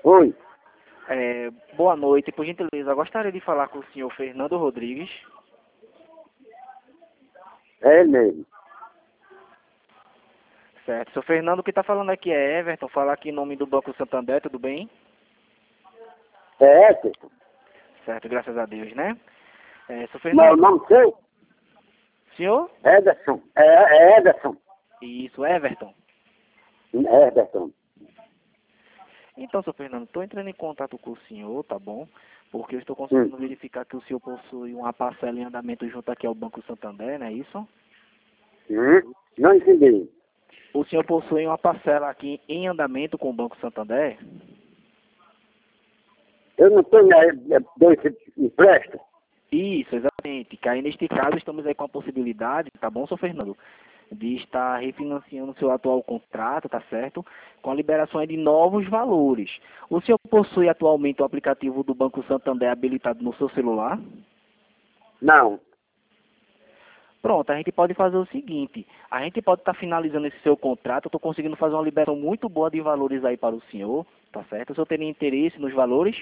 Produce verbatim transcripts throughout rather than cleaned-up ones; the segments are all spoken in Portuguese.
Oi. É, boa noite, por gentileza, eu gostaria de falar com o senhor Fernando Rodrigues. É ele mesmo. Certo, senhor Fernando, o que está falando aqui é Everton, falar aqui em nome do Banco Santander, tudo bem? É Everton? Certo, graças a Deus, né? É, senhor Não, Fernando, não sei. senhor? Ederson. É, é Ederson. Isso, Everton. Ederson. Então, senhor Fernando, estou entrando em contato com o senhor, tá bom? Porque eu estou Hum. conseguindo verificar que o senhor possui uma parcela em andamento junto aqui ao Banco Santander, não é isso? Hum? Não entendi. O senhor possui uma parcela aqui em andamento com o Banco Santander? Eu não tenho é, é, dois empréstimos. Isso, exatamente. Que aí, neste caso, estamos aí com a possibilidade, tá bom, senhor Fernando, de estar refinanciando o seu atual contrato, tá certo? Com a liberação de novos valores. O senhor possui atualmente o aplicativo do Banco Santander habilitado no seu celular? Não. Pronto, a gente pode fazer o seguinte, a gente pode estar finalizando esse seu contrato, eu estou conseguindo fazer uma liberação muito boa de valores aí para o senhor, tá certo? O senhor teria interesse nos valores?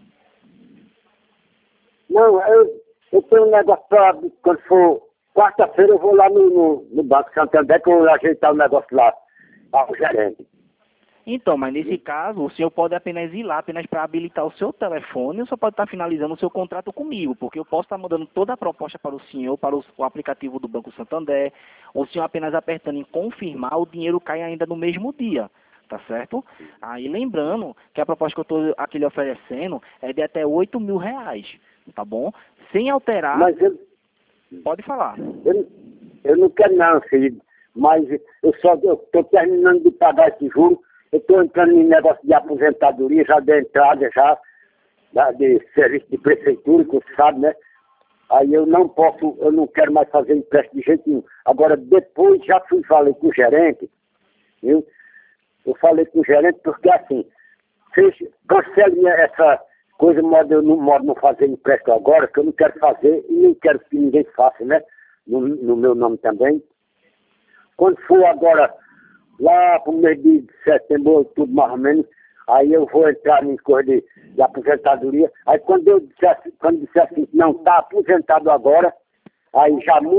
Não, eu, eu tenho um negócio pra, quando for quarta-feira eu vou lá no, no, no Banco Santander que eu vou ajeitar o negócio lá, ao gerente. Então, mas nesse caso, o senhor pode apenas ir lá, apenas para habilitar o seu telefone, o senhor pode estar finalizando o seu contrato comigo, porque eu posso estar mandando toda a proposta para o senhor, para o, o aplicativo do Banco Santander, o senhor apenas apertando em confirmar, o dinheiro cai ainda no mesmo dia, tá certo? Aí lembrando que a proposta que eu estou aqui lhe oferecendo é de até oito mil reais, tá bom? Sem alterar, Mas eu, pode falar. eu, eu não quero não, filho. Mas eu só estou terminando de pagar esse juro. Eu estou entrando em negócio de aposentadoria, já de entrada, já, da, de serviço de prefeitura, que você sabe, né? Aí eu não posso, eu não quero mais fazer empréstimo de jeito nenhum. Agora, depois já fui falei com o gerente, viu? Eu falei com o gerente porque assim, fez, cancele essa coisa, modo, eu não modo não fazer empréstimo agora, que eu não quero fazer e nem quero que ninguém faça, né? No, no meu nome também. Quando for agora, lá para o mês de setembro, outubro mais ou menos, aí eu vou entrar em coisa de, de aposentadoria. Aí quando eu disser, quando disser assim, não está aposentado agora, aí já muda.